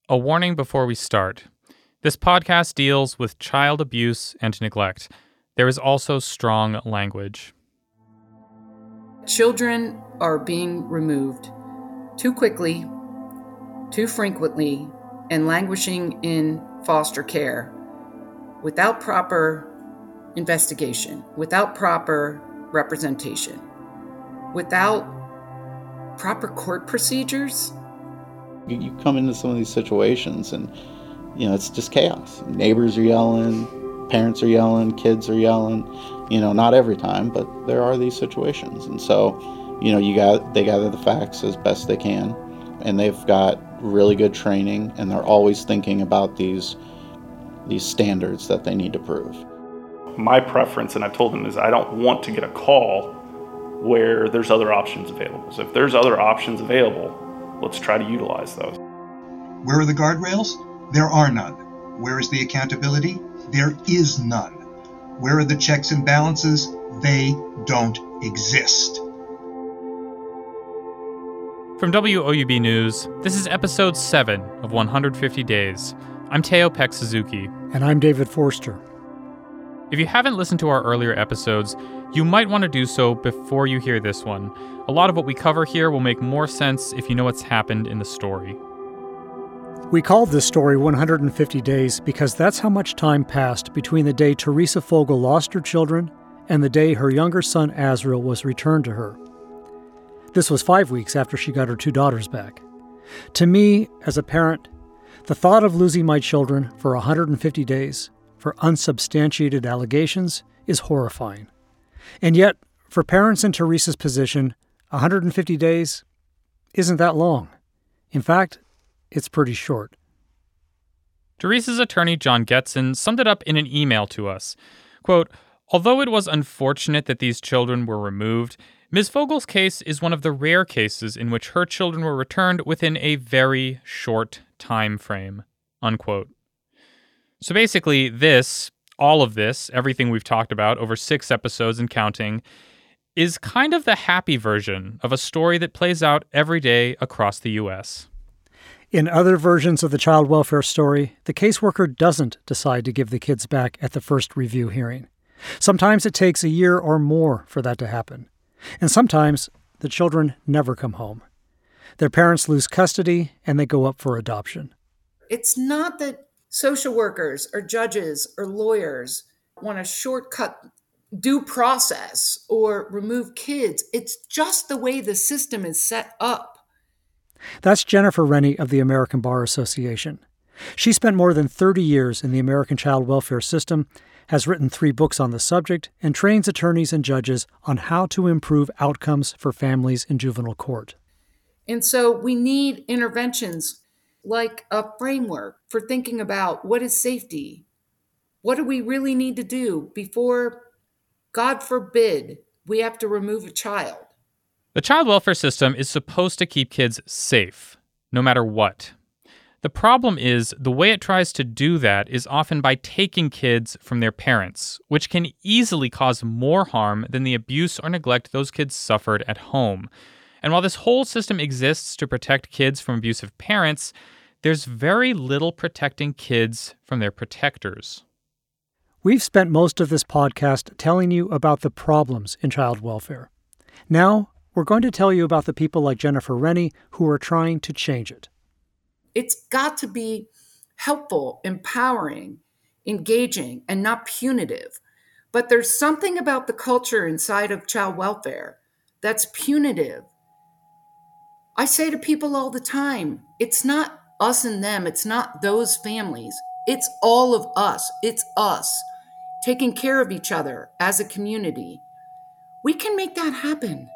A warning before we start. This podcast deals with child abuse and neglect. There is also strong language. Children are being removed too quickly, too frequently, and languishing in foster care without proper investigation, without proper representation, without proper court procedures. You come into some of these situations and, it's just chaos. Neighbors are yelling, parents are yelling, kids are yelling, not every time, but there are these situations. And so, they gather the facts as best they can, and they've got really good training, and they're always thinking about these standards that they need to prove. My preference, and I've told them, is I don't want to get a call where there's other options available. So if there's other options available, let's try to utilize those. Where are the guardrails? There are none. Where is the accountability? There is none. Where are the checks and balances? They don't exist. From WOUB News, this is episode 7 of 150 Days. I'm Teo Peck Suzuki. And I'm David Forster. If you haven't listened to our earlier episodes, you might want to do so before you hear this one. A lot of what we cover here will make more sense if you know what's happened in the story. We called this story 150 Days because that's how much time passed between the day Teresa Fogel lost her children and the day her younger son Azriel was returned to her. This was 5 weeks after she got her 2 daughters back. To me, as a parent, the thought of losing my children for 150 days for unsubstantiated allegations is horrifying. And yet, for parents in Teresa's position, 150 days isn't that long. In fact, it's pretty short. Teresa's attorney, John Getson, summed it up in an email to us. Quote, "Although it was unfortunate that these children were removed, Ms. Fogel's case is one of the rare cases in which her children were returned within a very short time frame." Unquote. So basically, all of this, everything we've talked about over 6 episodes and counting, is kind of the happy version of a story that plays out every day across the U.S. In other versions of the child welfare story, the caseworker doesn't decide to give the kids back at the first review hearing. Sometimes it takes a year or more for that to happen. And sometimes the children never come home. Their parents lose custody and they go up for adoption. It's not that social workers or judges or lawyers want to shortcut due process or remove kids. It's just the way the system is set up. That's Jennifer Rennie of the American Bar Association. She spent more than 30 years in the American child welfare system, has written 3 books on the subject, and trains attorneys and judges on how to improve outcomes for families in juvenile court. And so we need interventions like a framework for thinking about what is safety. What do we really need to do before, God forbid, we have to remove a child? The child welfare system is supposed to keep kids safe, no matter what. The problem is the way it tries to do that is often by taking kids from their parents, which can easily cause more harm than the abuse or neglect those kids suffered at home. And while this whole system exists to protect kids from abusive parents, there's very little protecting kids from their protectors. We've spent most of this podcast telling you about the problems in child welfare. Now, we're going to tell you about the people like Jennifer Rennie who are trying to change it. It's got to be helpful, empowering, engaging, and not punitive. But there's something about the culture inside of child welfare that's punitive. I say to people all the time, it's not us and them, it's not those families. It's all of us. It's us taking care of each other as a community. We can make that happen.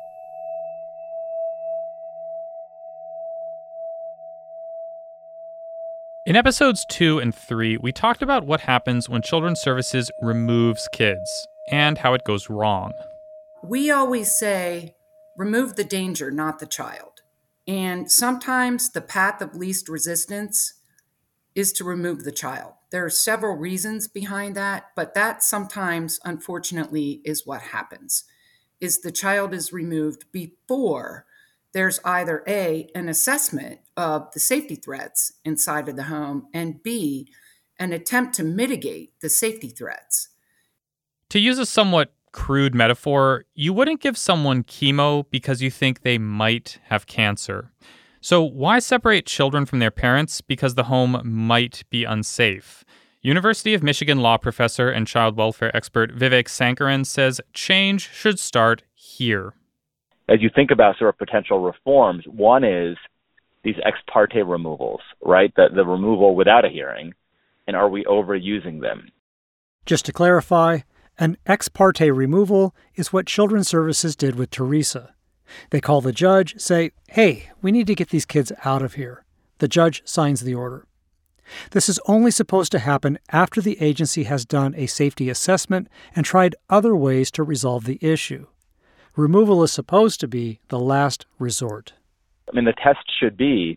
In episodes 2 and 3, we talked about what happens when Children's Services removes kids and how it goes wrong. We always say, remove the danger, not the child. And sometimes the path of least resistance is to remove the child. There are several reasons behind that, but that sometimes, unfortunately, is what happens, is the child is removed before there's either A, an assessment of the safety threats inside of the home, and B, an attempt to mitigate the safety threats. To use a somewhat crude metaphor, you wouldn't give someone chemo because you think they might have cancer. So why separate children from their parents because the home might be unsafe? University of Michigan law professor and child welfare expert Vivek Sankaran says change should start here. As you think about sort of potential reforms, one is these ex parte removals, right? The removal without a hearing. And are we overusing them? Just to clarify, an ex parte removal is what Children's Services did with Teresa. They call the judge, say, hey, we need to get these kids out of here. The judge signs the order. This is only supposed to happen after the agency has done a safety assessment and tried other ways to resolve the issue. Removal is supposed to be the last resort. I mean, the test should be,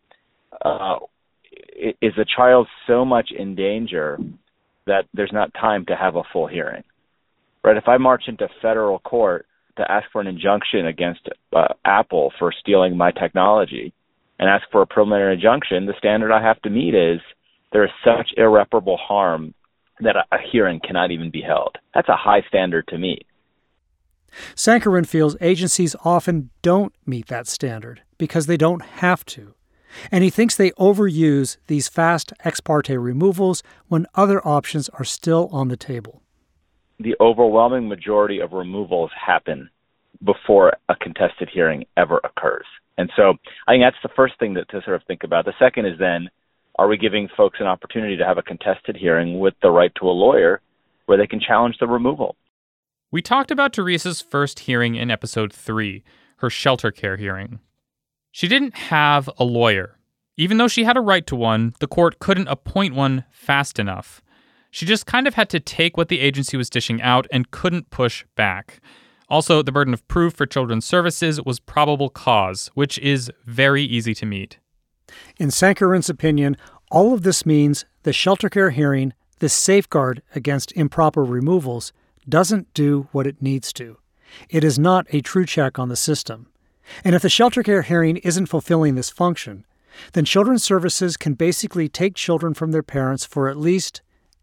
is a child so much in danger that there's not time to have a full hearing? Right? If I march into federal court to ask for an injunction against Apple for stealing my technology and ask for a preliminary injunction, the standard I have to meet is there is such irreparable harm that a hearing cannot even be held. That's a high standard to meet. Sankaran feels agencies often don't meet that standard because they don't have to. And he thinks they overuse these fast ex parte removals when other options are still on the table. The overwhelming majority of removals happen before a contested hearing ever occurs. And so I think that's the first thing to sort of think about. The second is then, are we giving folks an opportunity to have a contested hearing with the right to a lawyer where they can challenge the removal? We talked about Teresa's first hearing in episode 3, her shelter care hearing. She didn't have a lawyer. Even though she had a right to one, the court couldn't appoint one fast enough. She just kind of had to take what the agency was dishing out and couldn't push back. Also, the burden of proof for Children's Services was probable cause, which is very easy to meet. In Sankaran's opinion, all of this means the shelter care hearing, this safeguard against improper removals, doesn't do what it needs to. It is not a true check on the system. And if the shelter care hearing isn't fulfilling this function, then Children's Services can basically take children from their parents for at least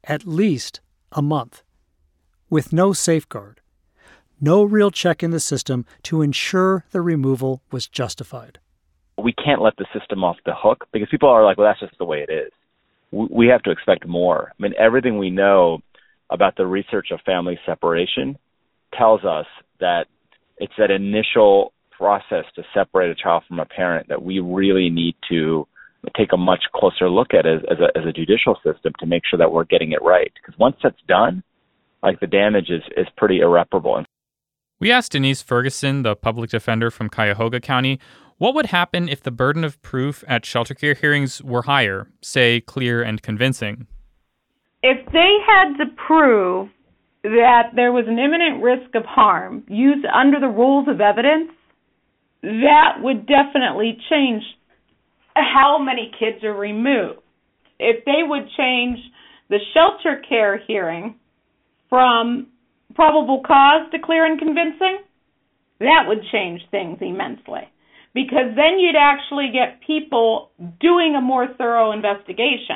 a month, with no safeguard, no real check in the system to ensure the removal was justified. We can't let the system off the hook because people are like, well, that's just the way it is. We have to expect more. I mean, everything we know about the research of family separation tells us that it's that initial process to separate a child from a parent that we really need to take a much closer look at as a judicial system to make sure that we're getting it right. Because once that's done, like the damage is pretty irreparable. We asked Denise Ferguson, the public defender from Cuyahoga County, what would happen if the burden of proof at shelter care hearings were higher, say clear and convincing? If they had to prove that there was an imminent risk of harm used under the rules of evidence, that would definitely change how many kids are removed. If they would change the shelter care hearing from probable cause to clear and convincing, that would change things immensely. Because then you'd actually get people doing a more thorough investigation.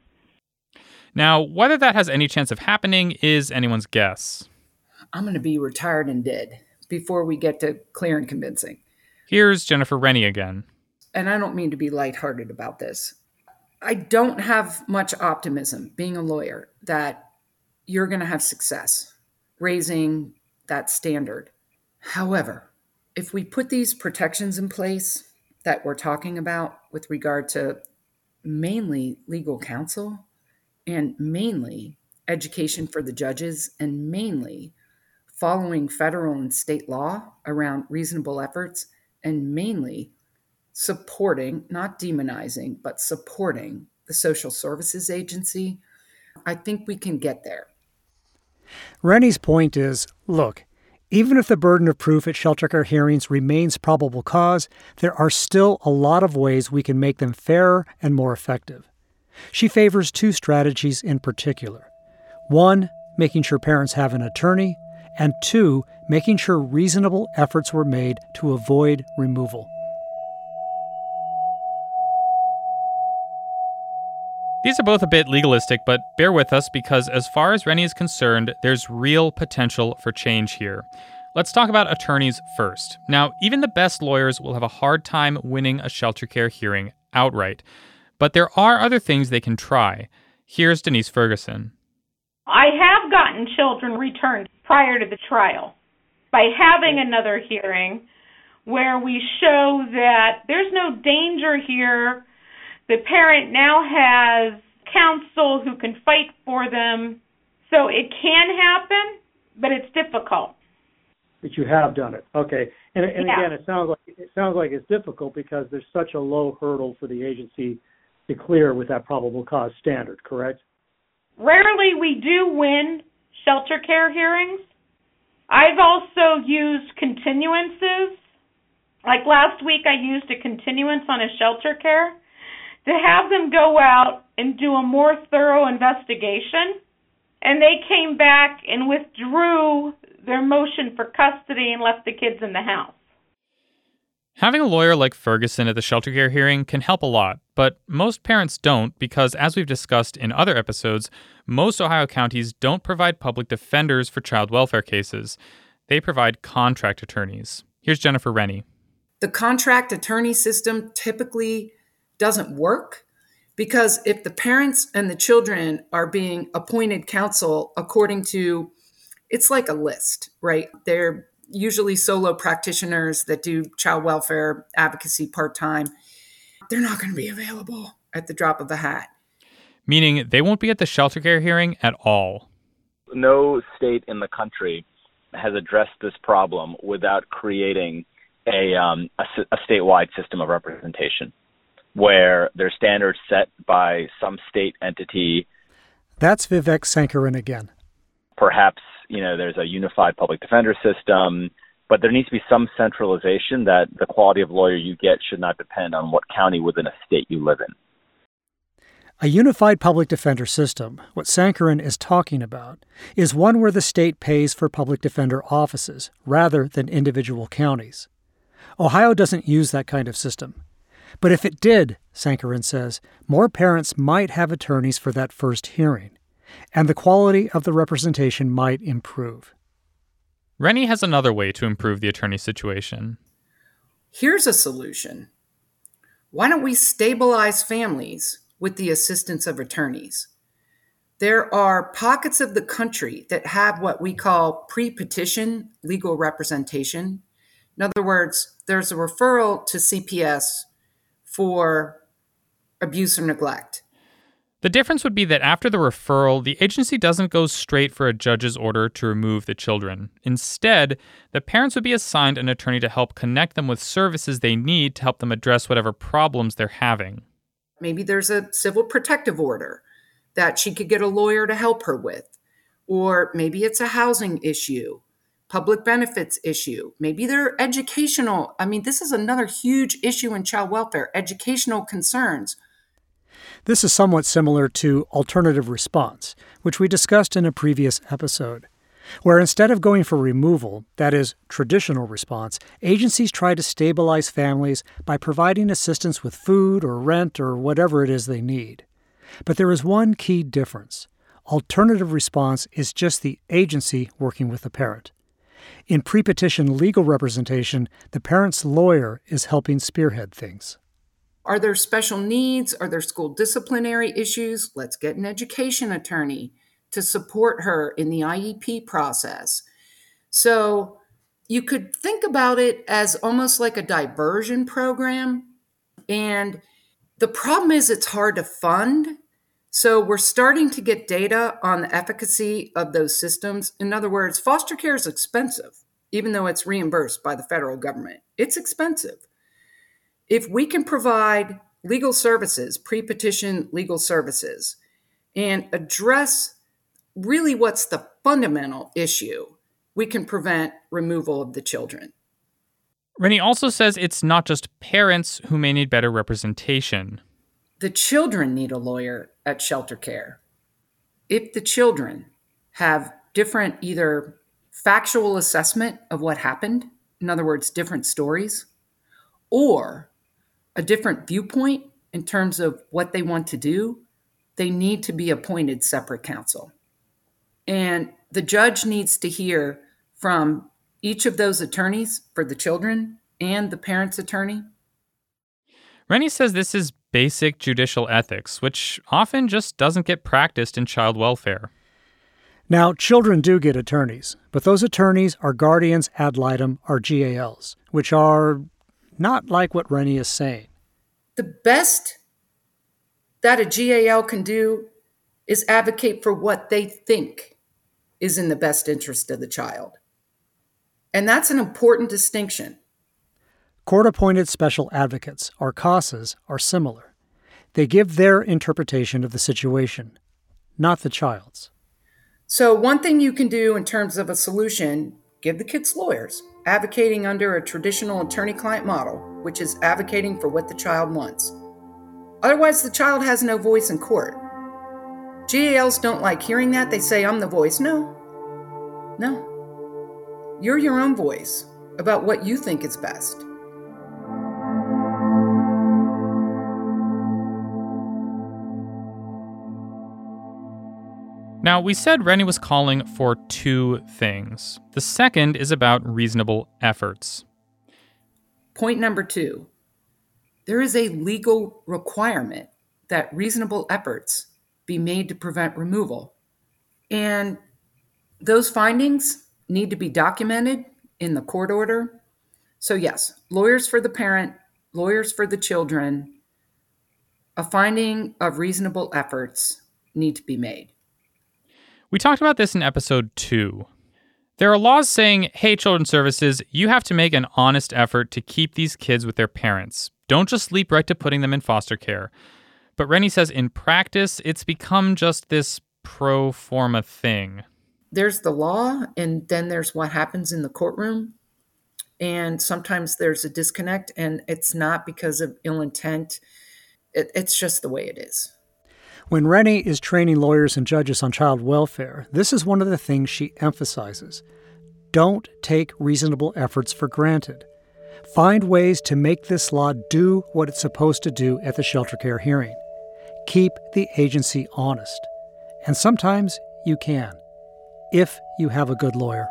Now, whether that has any chance of happening is anyone's guess. I'm going to be retired and dead before we get to clear and convincing. Here's Jennifer Rennie again. And I don't mean to be lighthearted about this. I don't have much optimism, being a lawyer, that you're going to have success raising that standard. However, if we put these protections in place that we're talking about with regard to mainly legal counsel and mainly education for the judges and mainly following federal and state law around reasonable efforts and mainly supporting, not demonizing, but supporting the social services agency, I think we can get there. Rennie's point is, look, even if the burden of proof at shelter care hearings remains probable cause, there are still a lot of ways we can make them fairer and more effective. She favors 2 strategies in particular. 1, making sure parents have an attorney, and 2, making sure reasonable efforts were made to avoid removal. These are both a bit legalistic, but bear with us because as far as Rennie is concerned, there's real potential for change here. Let's talk about attorneys first. Now, even the best lawyers will have a hard time winning a shelter care hearing outright, but there are other things they can try. Here's Denise Ferguson. I have gotten children returned prior to the trial by having another hearing where we show that there's no danger here. The parent now has counsel who can fight for them. So it can happen, but it's difficult. But you have done it. Okay. And Yeah. again, it sounds like it's difficult because there's such a low hurdle for the agency to clear with that probable cause standard, correct? Rarely we do win shelter care hearings. I've also used continuances. Like last week, I used a continuance on a shelter care to have them go out and do a more thorough investigation. And they came back and withdrew their motion for custody and left the kids in the house. Having a lawyer like Ferguson at the shelter care hearing can help a lot, but most parents don't because, as we've discussed in other episodes, most Ohio counties don't provide public defenders for child welfare cases. They provide contract attorneys. Here's Jennifer Rennie. The contract attorney system typically doesn't work because if the parents and the children are being appointed counsel according to, it's like a list, right? They're usually solo practitioners that do child welfare advocacy part-time. They're not going to be available at the drop of a hat. Meaning they won't be at the shelter care hearing at all. No state in the country has addressed this problem without creating a statewide system of representation where there's standards set by some state entity. That's Vivek Sankaran again. Perhaps, there's a unified public defender system, but there needs to be some centralization that the quality of lawyer you get should not depend on what county within a state you live in. A unified public defender system, what Sankaran is talking about, is one where the state pays for public defender offices rather than individual counties. Ohio doesn't use that kind of system. But if it did, Sankaran says, more parents might have attorneys for that first hearing, and the quality of the representation might improve. Rennie has another way to improve the attorney situation. Here's a solution. Why don't we stabilize families with the assistance of attorneys? There are pockets of the country that have what we call pre-petition legal representation. In other words, there's a referral to CPS for abuse or neglect. The difference would be that after the referral, the agency doesn't go straight for a judge's order to remove the children. Instead, the parents would be assigned an attorney to help connect them with services they need to help them address whatever problems they're having. Maybe there's a civil protective order that she could get a lawyer to help her with. Or maybe it's a housing issue, public benefits issue. Maybe they're educational. This is another huge issue in child welfare, educational concerns. This is somewhat similar to alternative response, which we discussed in a previous episode, where instead of going for removal, that is, traditional response, agencies try to stabilize families by providing assistance with food or rent or whatever it is they need. But there is one key difference. Alternative response is just the agency working with the parent. In pre-petition legal representation, the parent's lawyer is helping spearhead things. Are there special needs? Are there school disciplinary issues? Let's get an education attorney to support her in the IEP process. So you could think about it as almost like a diversion program. And the problem is it's hard to fund. So we're starting to get data on the efficacy of those systems. In other words, foster care is expensive, even though it's reimbursed by the federal government. It's expensive. If we can provide legal services, pre-petition legal services, and address really what's the fundamental issue, we can prevent removal of the children. Rennie also says it's not just parents who may need better representation. The children need a lawyer at shelter care. If the children have different either factual assessment of what happened, in other words, different stories, or a different viewpoint in terms of what they want to do, they need to be appointed separate counsel. And the judge needs to hear from each of those attorneys for the children and the parent's attorney. Rennie says this is basic judicial ethics, which often just doesn't get practiced in child welfare. Now, children do get attorneys, but those attorneys are guardians ad litem, or GALs, which are not like what Rennie is saying. The best that a GAL can do is advocate for what they think is in the best interest of the child. And that's an important distinction. Court-appointed special advocates, or CASAs, are similar. They give their interpretation of the situation, not the child's. So one thing you can do in terms of a solution, give the kids lawyers, advocating under a traditional attorney-client model, which is advocating for what the child wants. Otherwise, the child has no voice in court. GALs don't like hearing that. They say, I'm the voice. No. You're your own voice about what you think is best. Now, we said Rennie was calling for two things. The second is about reasonable efforts. Point number 2, there is a legal requirement that reasonable efforts be made to prevent removal. And those findings need to be documented in the court order. So yes, lawyers for the parent, lawyers for the children, a finding of reasonable efforts need to be made. We talked about this in episode 2. There are laws saying, hey, Children's Services, you have to make an honest effort to keep these kids with their parents. Don't just leap right to putting them in foster care. But Rennie says in practice, it's become just this pro forma thing. There's the law, and then there's what happens in the courtroom. And sometimes there's a disconnect, and it's not because of ill intent. It's just the way it is. When Rennie is training lawyers and judges on child welfare, this is one of the things she emphasizes. Don't take reasonable efforts for granted. Find ways to make this law do what it's supposed to do at the shelter care hearing. Keep the agency honest. And sometimes you can, if you have a good lawyer.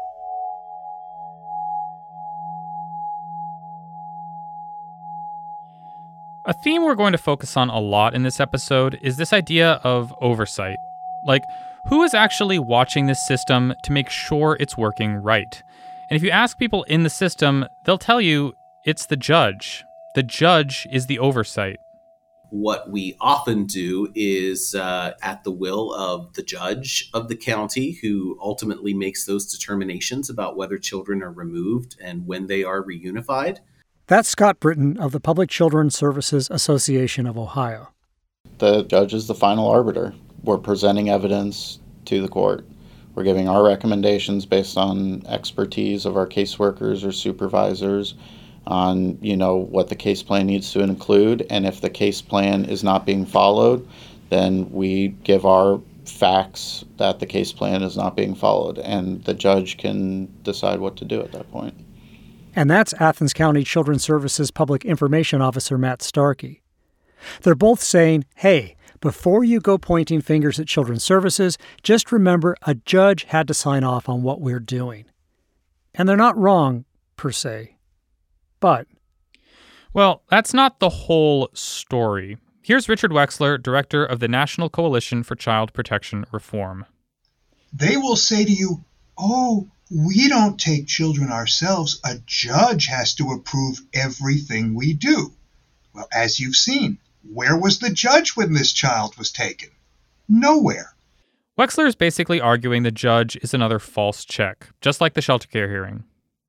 A theme we're going to focus on a lot in this episode is this idea of oversight. Like, who is actually watching this system to make sure it's working right? And if you ask people in the system, they'll tell you it's the judge. The judge is the oversight. What we often do is at the will of the judge of the county, who ultimately makes those determinations about whether children are removed and when they are reunified. That's Scott Britton of the Public Children's Services Association of Ohio. The judge is the final arbiter. We're presenting evidence to the court. We're giving our recommendations based on expertise of our caseworkers or supervisors on, what the case plan needs to include. And if the case plan is not being followed, then we give our facts that the case plan is not being followed. And the judge can decide what to do at that point. And that's Athens County Children's Services Public Information Officer Matt Starkey. They're both saying, hey, before you go pointing fingers at Children's Services, just remember a judge had to sign off on what we're doing. And they're not wrong, per se. But well, that's not the whole story. Here's Richard Wexler, director of the National Coalition for Child Protection Reform. They will say to you, oh, we don't take children ourselves. A judge has to approve everything we do. Well, as you've seen, where was the judge when this child was taken? Nowhere. Wexler is basically arguing the judge is another false check, just like the shelter care hearing.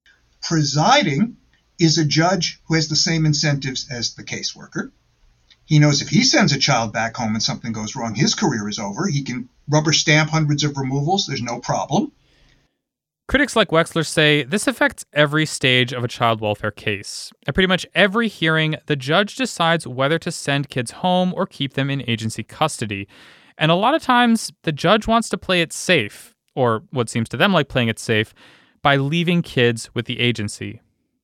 Presiding is a judge who has the same incentives as the caseworker. He knows if he sends a child back home and something goes wrong, his career is over. He can rubber stamp hundreds of removals. There's no problem. Critics like Wexler say this affects every stage of a child welfare case. At pretty much every hearing, the judge decides whether to send kids home or keep them in agency custody. And a lot of times, the judge wants to play it safe, or what seems to them like playing it safe, by leaving kids with the agency.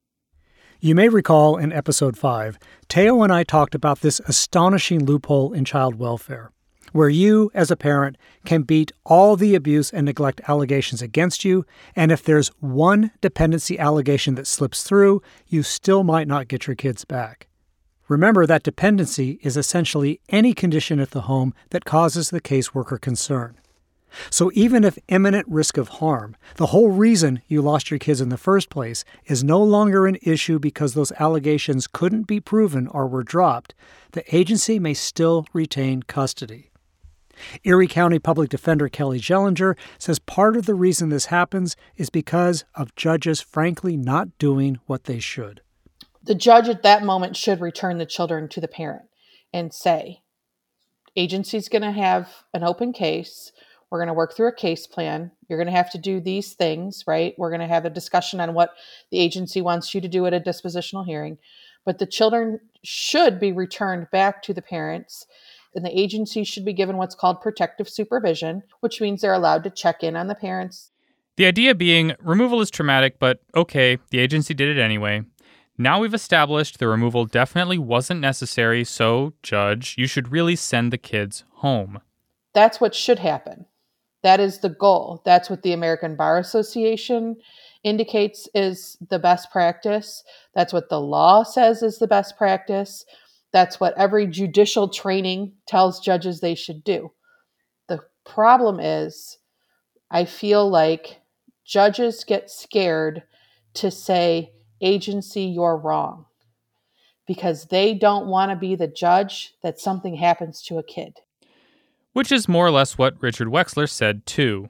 You may recall in episode 5, Teo and I talked about this astonishing loophole in child welfare. where you, as a parent, can beat all the abuse and neglect allegations against you, and if there's one dependency allegation that slips through, you still might not get your kids back. Remember that dependency is essentially any condition at the home that causes the caseworker concern. So even if imminent risk of harm, the whole reason you lost your kids in the first place, is no longer an issue because those allegations couldn't be proven or were dropped, the agency may still retain custody. Erie County Public Defender Kelly Jellinger says part of the reason this happens is because of judges frankly not doing what they should. The judge at that moment should return the children to the parent and say, agency's going to have an open case. We're going to work through a case plan. You're going to have to do these things, right? We're going to have a discussion on what the agency wants you to do at a dispositional hearing. But the children should be returned back to the parents, and the agency should be given what's called protective supervision, which means they're allowed to check in on the parents. The idea being, removal is traumatic, but okay, the agency did it anyway. Now we've established the removal definitely wasn't necessary, so, Judge, you should really send the kids home. That's what should happen. That is the goal. That's what the American Bar Association indicates is the best practice. That's what the law says is the best practice. That's what every judicial training tells judges they should do. The problem is, I feel like judges get scared to say, agency, you're wrong, because they don't want to be the judge that something happens to a kid. Which is more or less what Richard Wexler said, too.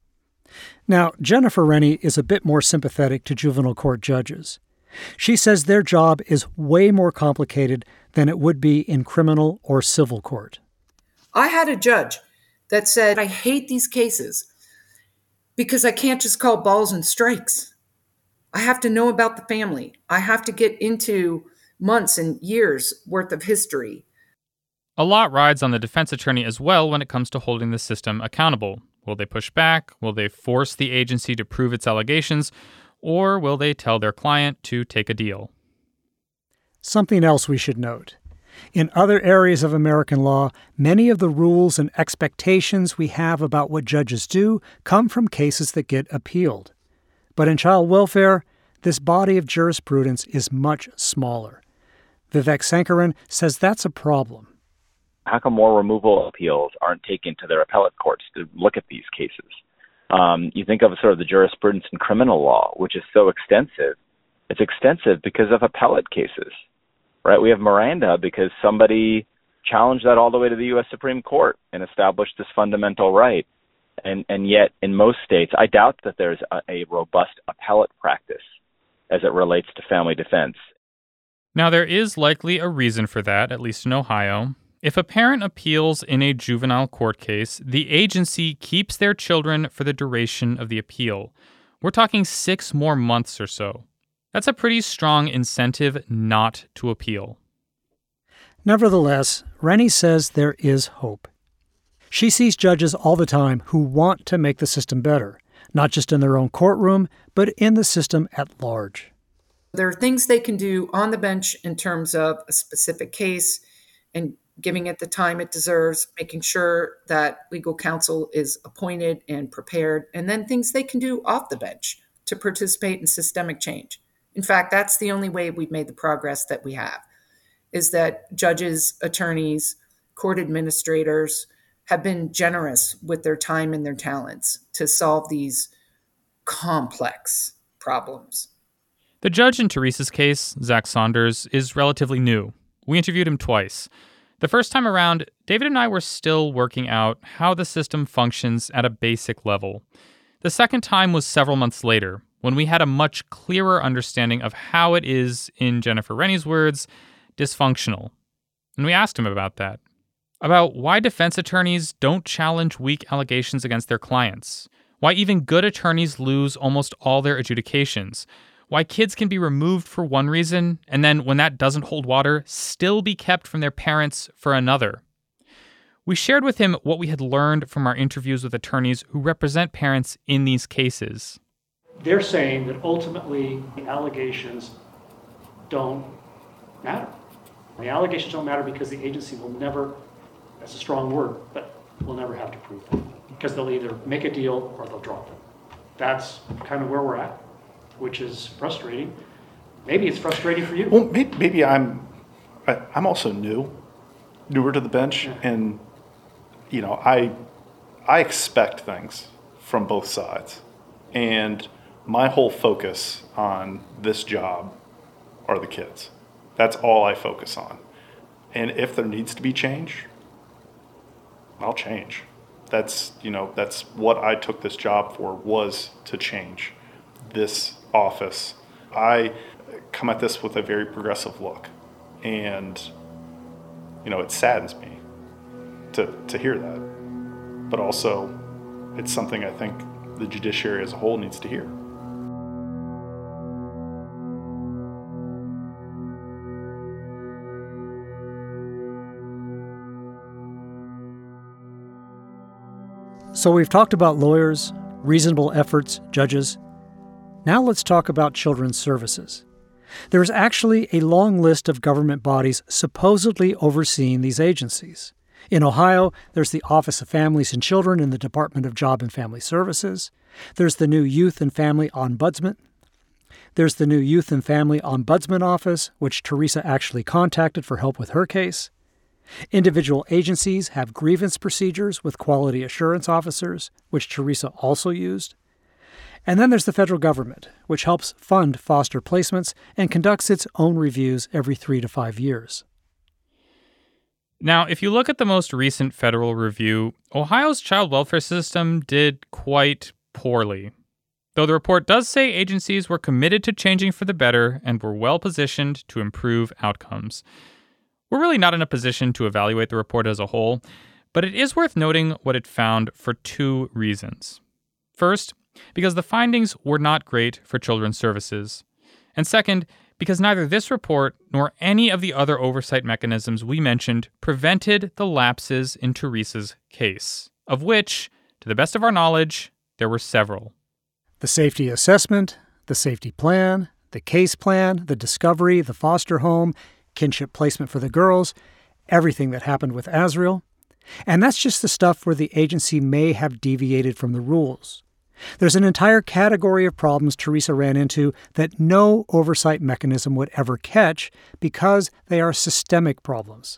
Now, Jennifer Rennie is a bit more sympathetic to juvenile court judges. She says their job is way more complicated than it would be in criminal or civil court. I had a judge that said, I hate these cases because I can't just call balls and strikes. I have to know about the family. I have to get into months and years worth of history. A lot rides on the defense attorney as well when it comes to holding the system accountable. Will they push back? Will they force the agency to prove its allegations? Or will they tell their client to take a deal? Something else we should note. In other areas of American law, many of the rules and expectations we have about what judges do come from cases that get appealed. But in child welfare, this body of jurisprudence is much smaller. Vivek Sankaran says that's a problem. How come more removal appeals aren't taken to their appellate courts to look at these cases? You think of sort of the jurisprudence in criminal law, which is so extensive. It's extensive because of appellate cases, right? We have Miranda because somebody challenged that all the way to the U.S. Supreme Court and established this fundamental right. And yet, in most states, I doubt that there's a robust appellate practice as it relates to family defense. Now, there is likely a reason for that, at least in Ohio. If a parent appeals in a juvenile court case, the agency keeps their children for the duration of the appeal. We're talking 6 more months or so. That's a pretty strong incentive not to appeal. Nevertheless, Rennie says there is hope. She sees judges all the time who want to make the system better, not just in their own courtroom, but in the system at large. There are things they can do on the bench in terms of a specific case and giving it the time it deserves, making sure that legal counsel is appointed and prepared, and then things they can do off the bench to participate in systemic change. In fact, that's the only way we've made the progress that we have, is that judges, attorneys, court administrators have been generous with their time and their talents to solve these complex problems. The judge in Teresa's case, Zach Saunders, is relatively new. We interviewed him twice. The first time around, David and I were still working out how the system functions at a basic level. The second time was several months later, when we had a much clearer understanding of how it is, in Jennifer Rennie's words, dysfunctional. And we asked him about that. About why defense attorneys don't challenge weak allegations against their clients. Why even good attorneys lose almost all their adjudications. Why kids can be removed for one reason, and then when that doesn't hold water, still be kept from their parents for another. We shared with him what we had learned from our interviews with attorneys who represent parents in these cases. They're saying that ultimately the allegations don't matter. The allegations don't matter because the agency will never That's a strong word, but we'll never have to prove that because they'll either make a deal or they'll drop it. That's kind of where we're at, which is frustrating. Maybe it's frustrating for you. Well, maybe I'm also newer to the bench, and I expect things from both sides, and my whole focus on this job are the kids. That's all I focus on, and if there needs to be change, I'll change. That's what I took this job for, was to change this office. I come at this with a very progressive look, and it saddens me to hear that, but also it's something I think the judiciary as a whole needs to hear. So we've talked about lawyers, reasonable efforts, judges. Now let's talk about children's services. There is actually a long list of government bodies supposedly overseeing these agencies. In Ohio, there's the Office of Families and Children in the Department of Job and Family Services. There's the new Youth and Family Ombudsman. There's the new Youth and Family Ombudsman Office, which Teresa actually contacted for help with her case. Individual agencies have grievance procedures with quality assurance officers, which Teresa also used. And then there's the federal government, which helps fund foster placements and conducts its own reviews every 3 to 5 years. Now, if you look at the most recent federal review, Ohio's child welfare system did quite poorly. Though the report does say agencies were committed to changing for the better and were well positioned to improve outcomes. We're really not in a position to evaluate the report as a whole, but it is worth noting what it found for 2 reasons. First, because the findings were not great for children's services. And second, because neither this report nor any of the other oversight mechanisms we mentioned prevented the lapses in Teresa's case, of which, to the best of our knowledge, there were several. The safety assessment, the safety plan, the case plan, the discovery, the foster home, kinship placement for the girls, everything that happened with Azriel. And that's just the stuff where the agency may have deviated from the rules. There's an entire category of problems Teresa ran into that no oversight mechanism would ever catch because they are systemic problems.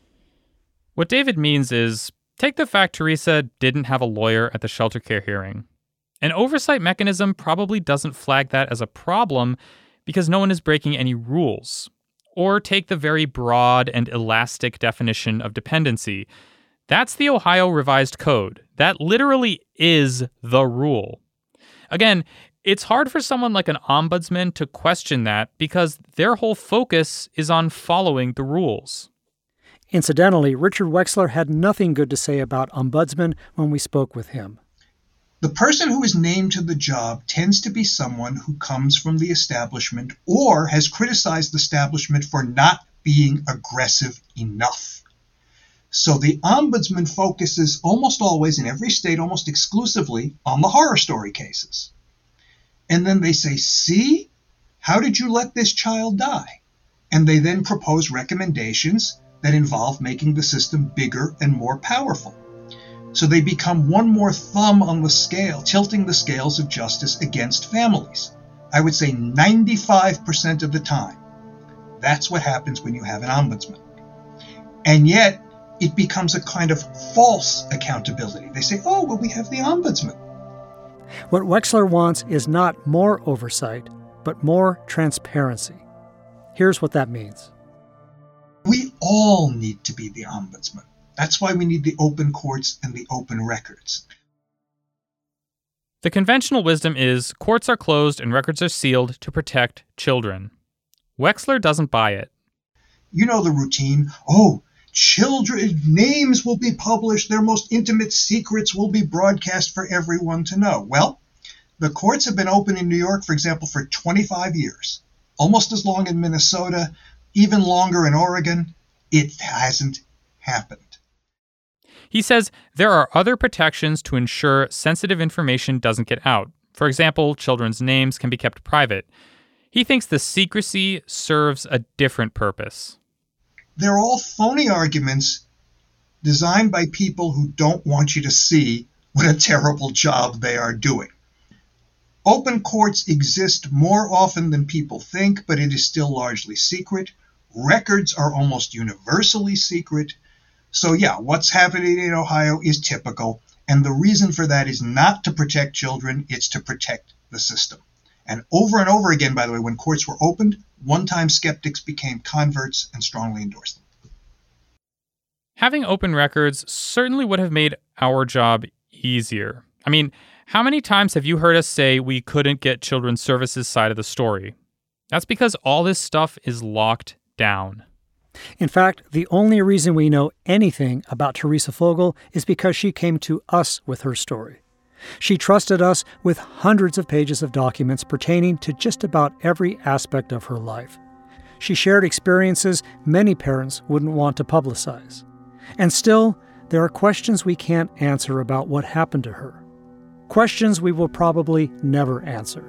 What David means is, take the fact Teresa didn't have a lawyer at the shelter care hearing. An oversight mechanism probably doesn't flag that as a problem because no one is breaking any rules. Or take the very broad and elastic definition of dependency. That's the Ohio Revised Code. That literally is the rule. Again, it's hard for someone like an ombudsman to question that because their whole focus is on following the rules. Incidentally, Richard Wexler had nothing good to say about ombudsman when we spoke with him. The person who is named to the job tends to be someone who comes from the establishment or has criticized the establishment for not being aggressive enough. So the ombudsman focuses almost always in every state, almost exclusively on the horror story cases. And then they say, see, how did you let this child die? And they then propose recommendations that involve making the system bigger and more powerful. So they become one more thumb on the scale, tilting the scales of justice against families. I would say 95% of the time. That's what happens when you have an ombudsman. And yet, it becomes a kind of false accountability. They say, oh, well, we have the ombudsman. What Wexler wants is not more oversight, but more transparency. Here's what that means. We all need to be the ombudsman. That's why we need the open courts and the open records. The conventional wisdom is courts are closed and records are sealed to protect children. Wexler doesn't buy it. You know the routine. Oh, children, names will be published. Their most intimate secrets will be broadcast for everyone to know. Well, the courts have been open in New York, for example, for 25 years. Almost as long in Minnesota, even longer in Oregon. It hasn't happened. He says there are other protections to ensure sensitive information doesn't get out. For example, children's names can be kept private. He thinks the secrecy serves a different purpose. They're all phony arguments designed by people who don't want you to see what a terrible job they are doing. Open courts exist more often than people think, but it is still largely secret. Records are almost universally secret. So yeah, what's happening in Ohio is typical, and the reason for that is not to protect children, it's to protect the system. And over again, by the way, when courts were opened, one-time skeptics became converts and strongly endorsed them. Having open records certainly would have made our job easier. I mean, how many times have you heard us say we couldn't get Children's Services' side of the story? That's because all this stuff is locked down. In fact, the only reason we know anything about Teresa Fogel is because she came to us with her story. She trusted us with hundreds of pages of documents pertaining to just about every aspect of her life. She shared experiences many parents wouldn't want to publicize. And still, there are questions we can't answer about what happened to her. Questions we will probably never answer.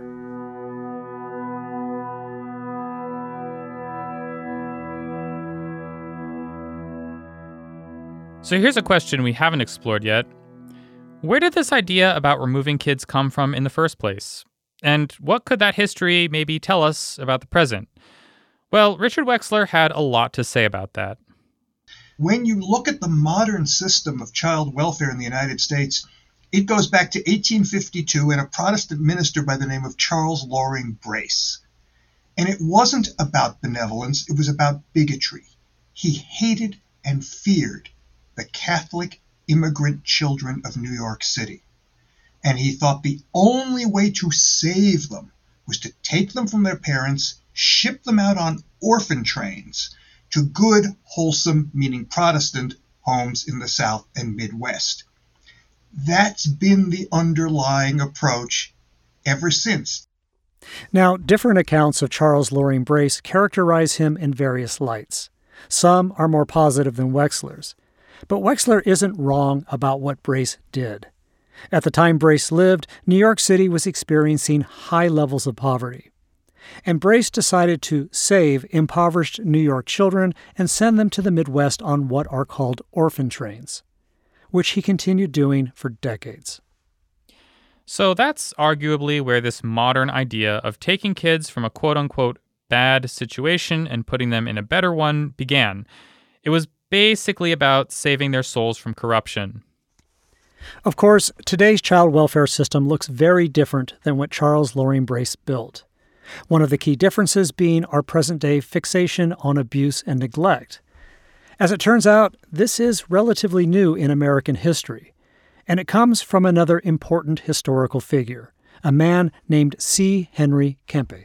So here's a question we haven't explored yet. Where did this idea about removing kids come from in the first place? And what could that history maybe tell us about the present? Well, Richard Wexler had a lot to say about that. When you look at the modern system of child welfare in the United States, it goes back to 1852 and a Protestant minister by the name of Charles Loring Brace. And it wasn't about benevolence, it was about bigotry. He hated and feared the Catholic immigrant children of New York City. And he thought the only way to save them was to take them from their parents, ship them out on orphan trains to good, wholesome, meaning Protestant, homes in the South and Midwest. That's been the underlying approach ever since. Now, different accounts of Charles Loring Brace characterize him in various lights. Some are more positive than Wexler's. But Wexler isn't wrong about what Brace did. At the time Brace lived, New York City was experiencing high levels of poverty. And Brace decided to save impoverished New York children and send them to the Midwest on what are called orphan trains, which he continued doing for decades. So that's arguably where this modern idea of taking kids from a quote-unquote bad situation and putting them in a better one began. It was basically about saving their souls from corruption. Of course, today's child welfare system looks very different than what Charles Loring Brace built. One of the key differences being our present-day fixation on abuse and neglect. As it turns out, this is relatively new in American history, and it comes from another important historical figure, a man named C. Henry Kempe.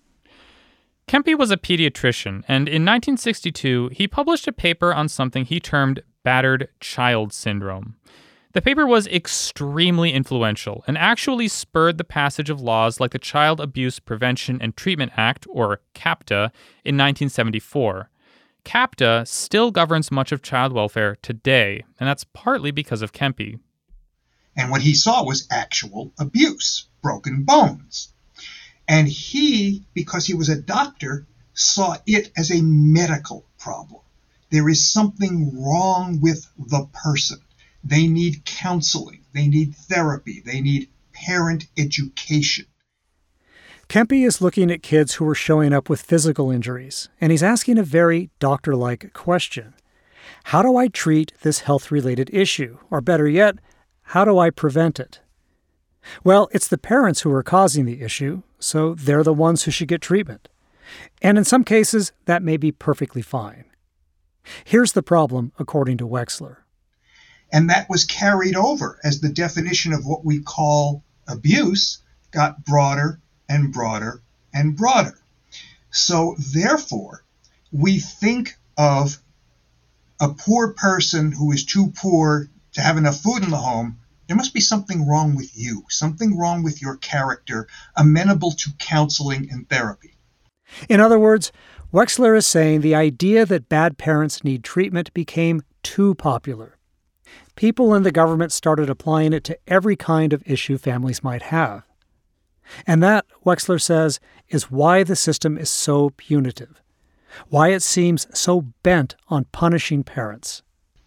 Kempe was a pediatrician, and in 1962, he published a paper on something he termed battered child syndrome. The paper was extremely influential and actually spurred the passage of laws like the Child Abuse Prevention and Treatment Act, or CAPTA, in 1974. CAPTA still governs much of child welfare today, and that's partly because of Kempe. And what he saw was actual abuse, broken bones. And he, because he was a doctor, saw it as a medical problem. There is something wrong with the person. They need counseling. They need therapy. They need parent education. Kempe is looking at kids who are showing up with physical injuries, and he's asking a very doctor-like question. How do I treat this health-related issue? Or better yet, how do I prevent it? Well, it's the parents who are causing the issue, so they're the ones who should get treatment. And in some cases, that may be perfectly fine. Here's the problem, according to Wexler. And that was carried over as the definition of what we call abuse got broader and broader and broader. So therefore, we think of a poor person who is too poor to have enough food in the home. There must be something wrong with you, something wrong with your character, amenable to counseling and therapy. In other words, Wexler is saying the idea that bad parents need treatment became too popular. People in the government started applying it to every kind of issue families might have. And that, Wexler says, is why the system is so punitive, why it seems so bent on punishing parents.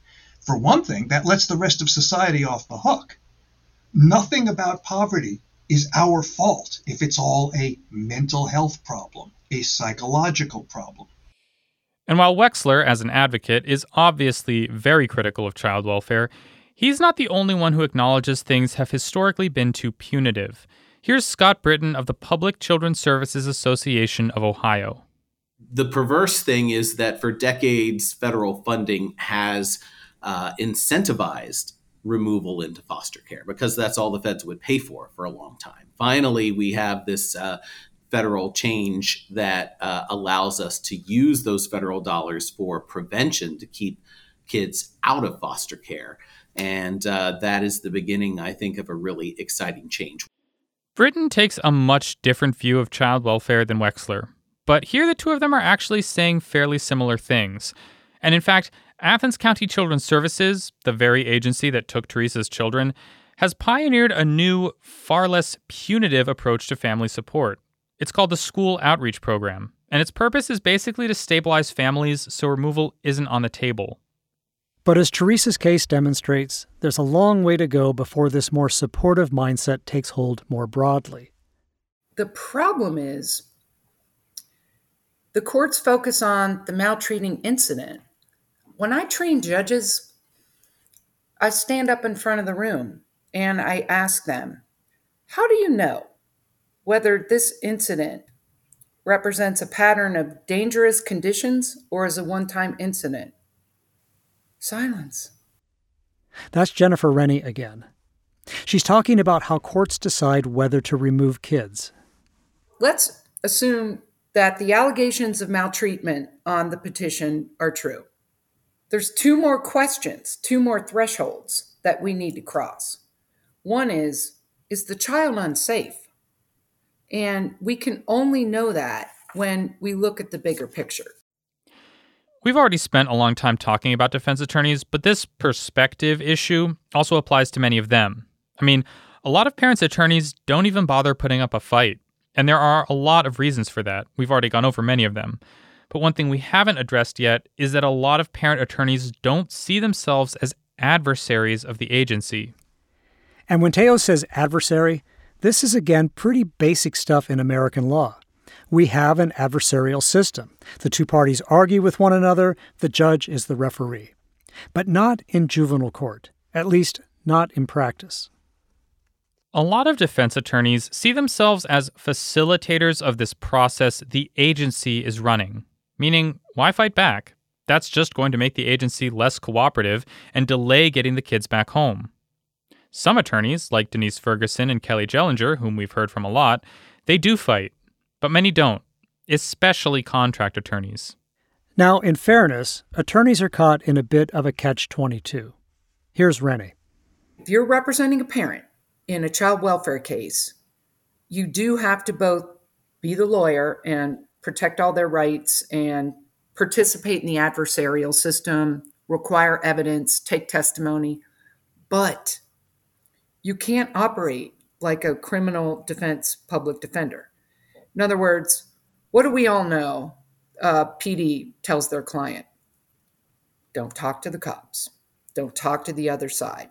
For one thing, that lets the rest of society off the hook. Nothing about poverty is our fault if it's all a mental health problem, a psychological problem. And while Wexler, as an advocate, is obviously very critical of child welfare, he's not the only one who acknowledges things have historically been too punitive. Here's Scott Britton of the Public Children's Services Association of Ohio. The perverse thing is that for decades, federal funding has incentivized removal into foster care because that's all the feds would pay for a long time. Finally, we have this federal change that allows us to use those federal dollars for prevention to keep kids out of foster care. And that is the beginning, I think, of a really exciting change. Britton takes a much different view of child welfare than Wexler. But here the two of them are actually saying fairly similar things. And in fact, Athens County Children's Services, the very agency that took Teresa's children, has pioneered a new, far less punitive approach to family support. It's called the School Outreach Program, and its purpose is basically to stabilize families so removal isn't on the table. But as Teresa's case demonstrates, there's a long way to go before this more supportive mindset takes hold more broadly. The problem is the courts focus on the maltreating incident. When I train judges, I stand up in front of the room and I ask them, how do you know whether this incident represents a pattern of dangerous conditions or is a one-time incident? Silence. That's Jennifer Rennie again. She's talking about how courts decide whether to remove kids. Let's assume that the allegations of maltreatment on the petition are true. There's two more questions, two more thresholds that we need to cross. One is the child unsafe? And we can only know that when we look at the bigger picture. We've already spent a long time talking about defense attorneys, but this perspective issue also applies to many of them. I mean, a lot of parents' attorneys don't even bother putting up a fight, and there are a lot of reasons for that. We've already gone over many of them. But one thing we haven't addressed yet is that a lot of parent attorneys don't see themselves as adversaries of the agency. And when Teo says adversary, this is again pretty basic stuff in American law. We have an adversarial system. The two parties argue with one another, the judge is the referee. But not in juvenile court, at least not in practice. A lot of defense attorneys see themselves as facilitators of this process the agency is running, meaning, why fight back? That's just going to make the agency less cooperative and delay getting the kids back home. Some attorneys, like Denise Ferguson and Kelly Jellinger, whom we've heard from a lot, they do fight, but many don't, especially contract attorneys. Now, in fairness, attorneys are caught in a bit of a catch-22. Here's Rennie. If you're representing a parent in a child welfare case, you do have to both be the lawyer and protect all their rights and participate in the adversarial system, require evidence, take testimony, but you can't operate like a criminal defense public defender. In other words, what do we all know? PD tells their client, don't talk to the cops. Don't talk to the other side.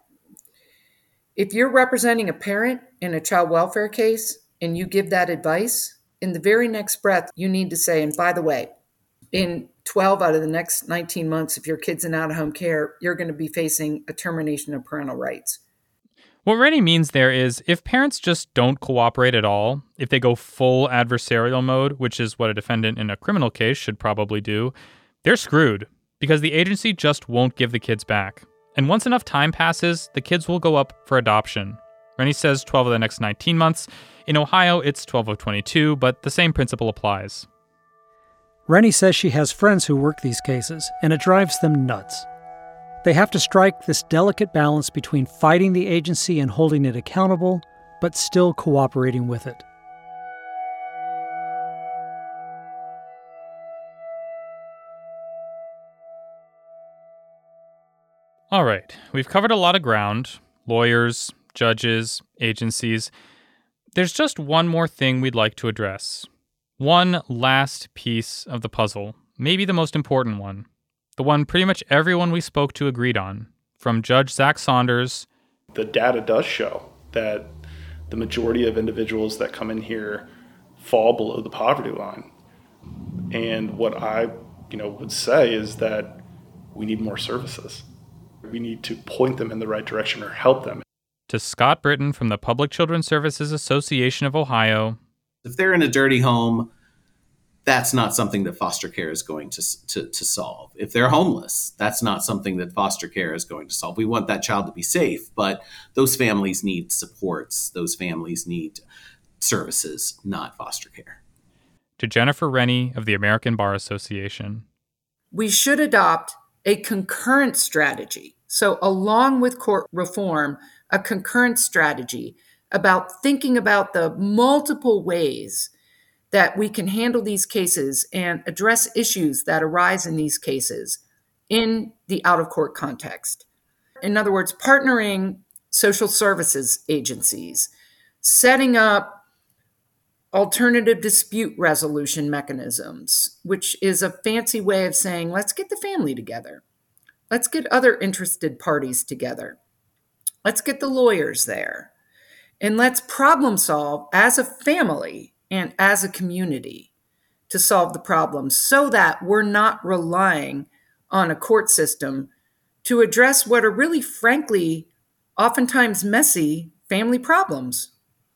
If you're representing a parent in a child welfare case and you give that advice, in the very next breath, you need to say, and by the way, in 12 out of the next 19 months, if your kid's in out-of-home care, you're going to be facing a termination of parental rights. What Rennie means there is if parents just don't cooperate at all, if they go full adversarial mode, which is what a defendant in a criminal case should probably do, they're screwed because the agency just won't give the kids back. And once enough time passes, the kids will go up for adoption. Rennie says 12 of the next 19 months. In Ohio, it's 12 of 22, but the same principle applies. Rennie says she has friends who work these cases, and it drives them nuts. They have to strike this delicate balance between fighting the agency and holding it accountable, but still cooperating with it. All right, we've covered a lot of ground. Lawyers, judges, agencies. There's just one more thing we'd like to address. One last piece of the puzzle, maybe the most important one. The one pretty much everyone we spoke to agreed on. from Judge Zach Saunders. The data does show that the majority of individuals that come in here fall below the poverty line. And what I, would say is that we need more services. We need to point them in the right direction or help them. To Scott Britton from the Public Children's Services Association of Ohio. If they're in a dirty home, that's not something that foster care is going to solve. If they're homeless, that's not something that foster care is going to solve. We want that child to be safe, but those families need supports. Those families need services, not foster care. To Jennifer Rennie of the American Bar Association. We should adopt a concurrent strategy. So along with court reform, a concurrent strategy about thinking about the multiple ways that we can handle these cases and address issues that arise in these cases in the out-of-court context. In other words, partnering social services agencies, setting up alternative dispute resolution mechanisms, which is a fancy way of saying, let's get the family together. Let's get other interested parties together. Let's get the lawyers there. And let's problem solve as a family and as a community to solve the problem so that we're not relying on a court system to address what are really, frankly, oftentimes messy family problems.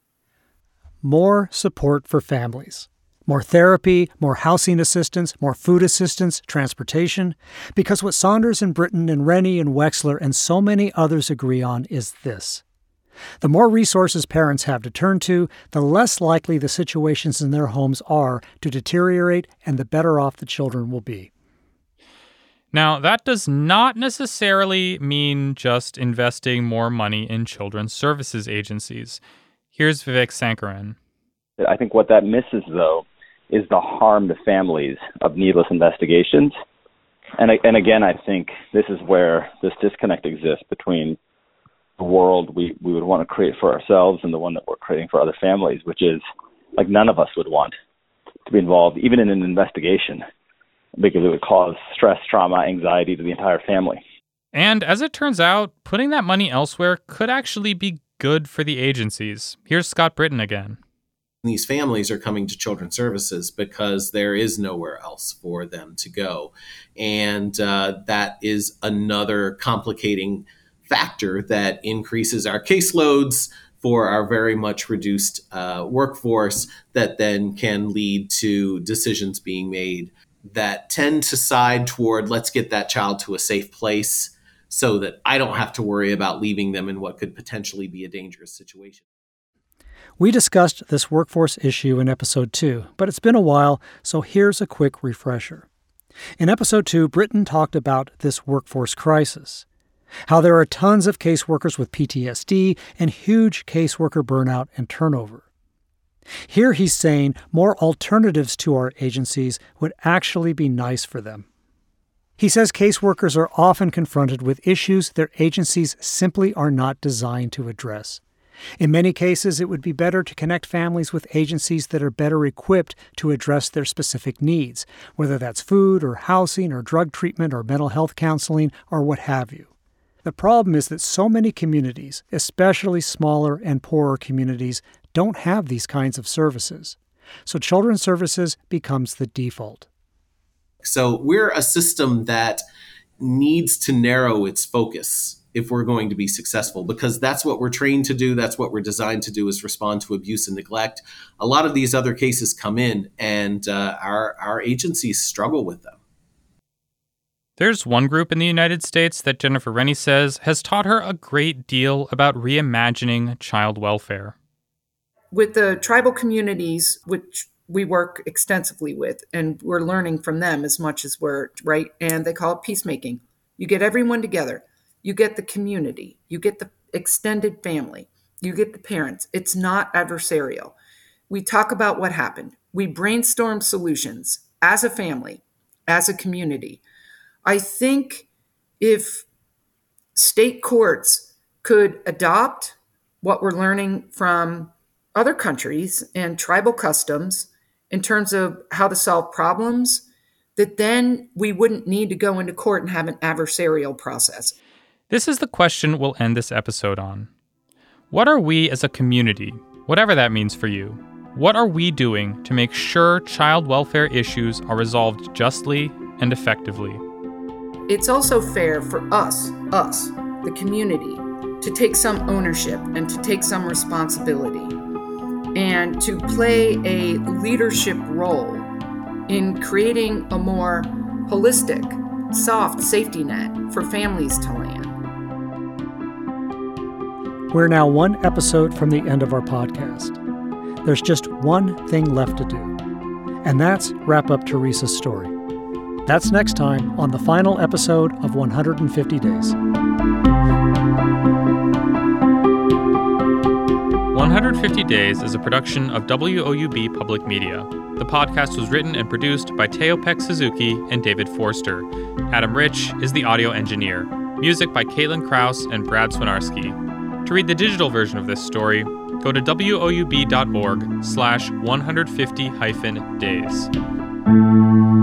More support for families. More therapy, more housing assistance, more food assistance, transportation. Because what Saunders and Britton and Rennie and Wexler and so many others agree on is this. The more resources parents have to turn to, the less likely the situations in their homes are to deteriorate and the better off the children will be. Now, that does not necessarily mean just investing more money in children's services agencies. Here's Vivek Sankaran. I think what that misses, though, is the harm to families of needless investigations. And again, I think this is where this disconnect exists between the world we would want to create for ourselves and the one that we're creating for other families, which is like none of us would want to be involved, even in an investigation, because it would cause stress, trauma, anxiety to the entire family. And as it turns out, putting that money elsewhere could actually be good for the agencies. Here's Scott Britton again. These families are coming to Children's Services because there is nowhere else for them to go. And that is another complicating factor that increases our caseloads for our very much reduced workforce that then can lead to decisions being made that tend to side toward let's get that child to a safe place so that I don't have to worry about leaving them in what could potentially be a dangerous situation. We discussed this workforce issue in Episode 2, but it's been a while, so here's a quick refresher. In Episode 2, Britton talked about this workforce crisis, how there are tons of caseworkers with PTSD and huge caseworker burnout and turnover. Here he's saying more alternatives to our agencies would actually be nice for them. He says caseworkers are often confronted with issues their agencies simply are not designed to address. In many cases, it would be better to connect families with agencies that are better equipped to address their specific needs, whether that's food or housing or drug treatment or mental health counseling or what have you. The problem is that so many communities, especially smaller and poorer communities, don't have these kinds of services. So Children's Services becomes the default. So we're a system that needs to narrow its focus if we're going to be successful, because that's what we're trained to do. That's what we're designed to do, is respond to abuse and neglect. A lot of these other cases come in and our agencies struggle with them. There's one group in the United States that Jennifer Rennie says has taught her a great deal about reimagining child welfare. With the tribal communities, which we work extensively with, and we're learning from them as much as we're, right? And they call it peacemaking. You get everyone together. You get the community. You get the extended family. You get the parents. It's not adversarial. We talk about what happened. We brainstorm solutions as a family, as a community. I think if state courts could adopt what we're learning from other countries and tribal customs in terms of how to solve problems, that then we wouldn't need to go into court and have an adversarial process. This is the question we'll end this episode on. What are we as a community, whatever that means for you, what are we doing to make sure child welfare issues are resolved justly and effectively? It's also fair for us, the community, to take some ownership and to take some responsibility and to play a leadership role in creating a more holistic, soft safety net for families to land. We're now one episode from the end of our podcast. There's just one thing left to do, and that's wrap up Teresa's story. That's next time on the final episode of 150 Days. 150 Days is a production of WOUB Public Media. The podcast was written and produced by Teopek Suzuki and David Forster. Adam Rich is the audio engineer. Music by Caitlin Krause and Brad Swinarski. To read the digital version of this story, go to woub.org/150-days.